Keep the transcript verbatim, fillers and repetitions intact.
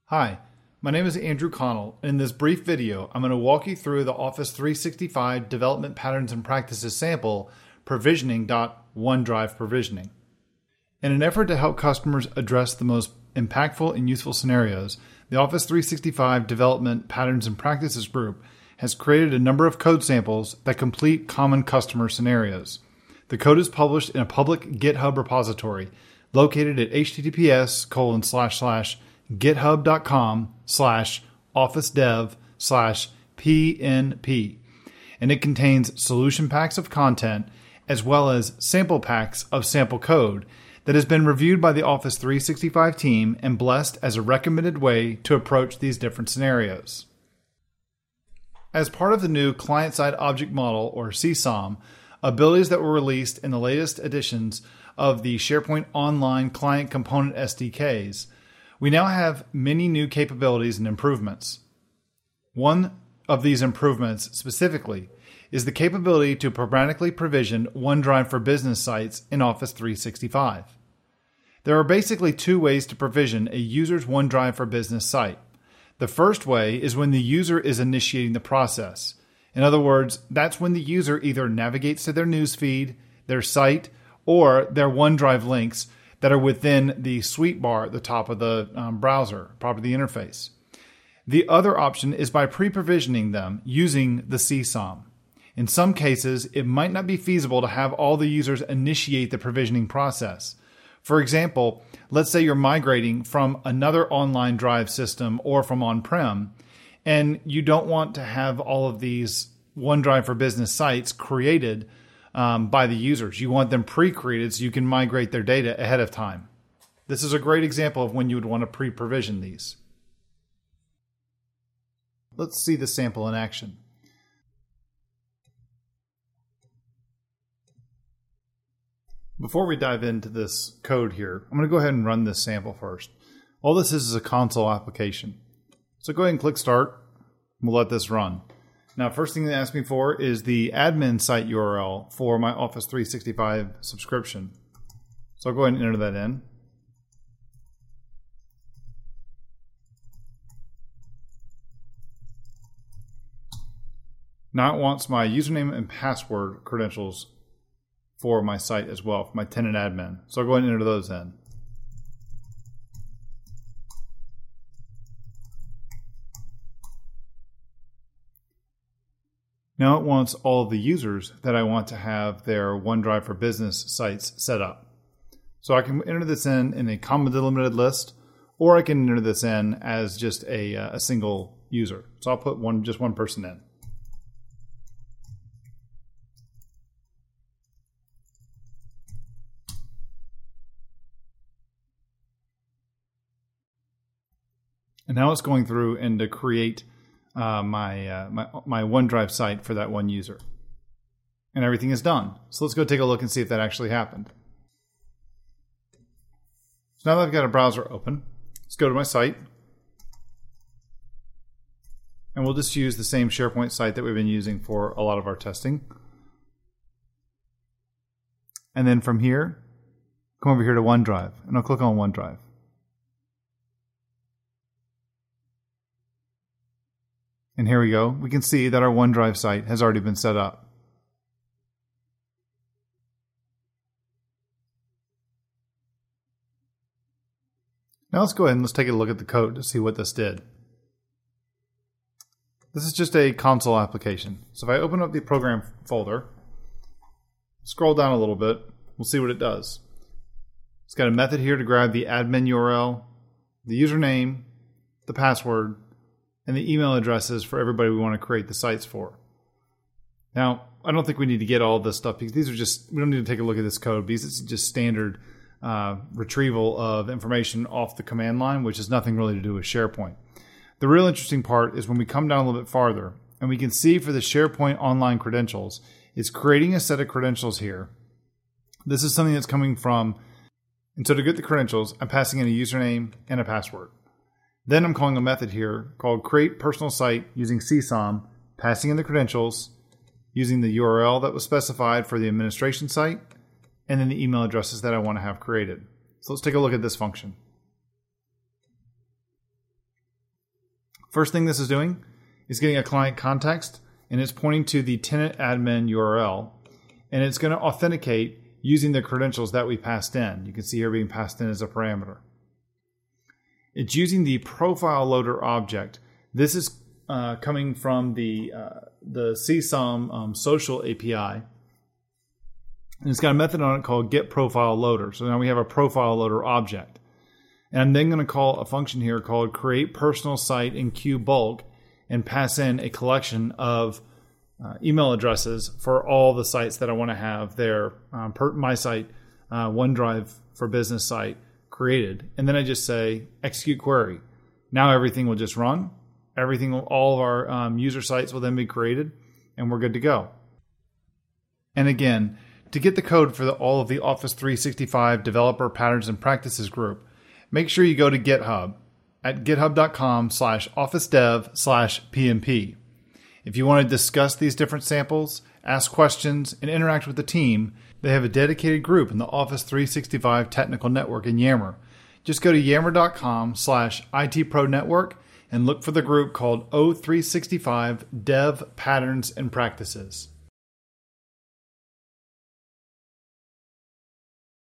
Hi, my name is Andrew Connell, and in this brief video, I'm going to walk you through the Office three sixty-five Development Patterns and Practices sample, provisioning.onedrive provisioning. In an effort to help customers address the most impactful and useful scenarios, the Office three sixty-five Development Patterns and Practices group has created a number of code samples that complete common customer scenarios. The code is published in a public GitHub repository located at https colon slash slash github.com slash officedev slash pnp, and it contains solution packs of content as well as sample packs of sample code that has been reviewed by the Office three sixty-five team and blessed as a recommended way to approach these different scenarios. As part of the new Client-Side Object Model, or C SOM, abilities that were released in the latest editions of the SharePoint Online Client Component S D Ks, we now have many new capabilities and improvements. One of these improvements specifically is the capability to programmatically provision OneDrive for Business sites in Office three sixty-five. There are basically two ways to provision a user's OneDrive for Business site. The first way is when the user is initiating the process. In other words, that's when the user either navigates to their newsfeed, their site, or their OneDrive links that are within the suite bar at the top of the um, browser, top of the interface. The other option is by pre-provisioning them using the C SOM. In some cases, it might not be feasible to have all the users initiate the provisioning process. For example, let's say you're migrating from another online drive system or from on-prem, and you don't want to have all of these OneDrive for Business sites created um, by the users. You want them pre-created so you can migrate their data ahead of time. This is a great example of when you would want to pre-provision these. Let's see the sample in action. Before we dive into this code here, I'm going to go ahead and run this sample first. All this is is a console application. So go ahead and click Start. We'll let this run. Now, first thing they ask me for is the admin site U R L for my Office three sixty-five subscription. So I'll go ahead and enter that in. Now it wants my username and password credentials for my site as well, for my tenant admin. So I'll go ahead and enter those in. Now it wants all of the users that I want to have their OneDrive for Business sites set up. So I can enter this in in a comma delimited list, or I can enter this in as just a, a single user. So I'll put one, just one person in. And now it's going through and to create uh, my, uh, my my OneDrive site for that one user. And everything is done. So let's go take a look and see if that actually happened. So now that I've got a browser open, let's go to my site. And we'll just use the same SharePoint site that we've been using for a lot of our testing. And then from here, come over here to OneDrive, and I'll click on OneDrive. And here we go. We can see that our OneDrive site has already been set up. Now let's go ahead and let's take a look at the code to see what this did. This is just a console application. So if I open up the program folder, scroll down a little bit, we'll see what it does. It's got a method here to grab the admin U R L, the username, the password, and the email addresses for everybody we want to create the sites for. Now, I don't think we need to get all this stuff because these are just, we don't need to take a look at this code because it's just standard uh, retrieval of information off the command line, which has nothing really to do with SharePoint. The real interesting part is when we come down a little bit farther and we can see for the SharePoint Online credentials, it's creating a set of credentials here. This is something that's coming from, and so to get the credentials, I'm passing in a username and a password. Then I'm calling a method here called create personal site using C SOM, passing in the credentials, using the U R L that was specified for the administration site, and then the email addresses that I want to have created. So let's take a look at this function. First thing this is doing is getting a client context, and it's pointing to the tenant admin U R L, and it's going to authenticate using the credentials that we passed in. You can see here being passed in as a parameter. It's using the profile loader object. This is uh, coming from the uh, the C S O M um, social A P I. And it's got a method on it called getProfileLoader. So now we have a profile loader object. And I'm then going to call a function here called createPersonalSite in QBulk and pass in a collection of uh, email addresses for all the sites that I want to have there. Um, per my site, uh, OneDrive for Business site created. And then I just say execute query. Now everything will just run. Everything, will, all of our um, user sites will then be created, and we're good to go. And again, to get the code for the, all of the Office three sixty-five Developer Patterns and Practices group, make sure you go to GitHub at github.com slash officedev slash PMP. If you want to discuss these different samples, ask questions, and interact with the team, they have a dedicated group in the Office three sixty-five Technical Network in Yammer. Just go to yammer.com slash ITProNetwork and look for the group called O three sixty-five Dev Patterns and Practices.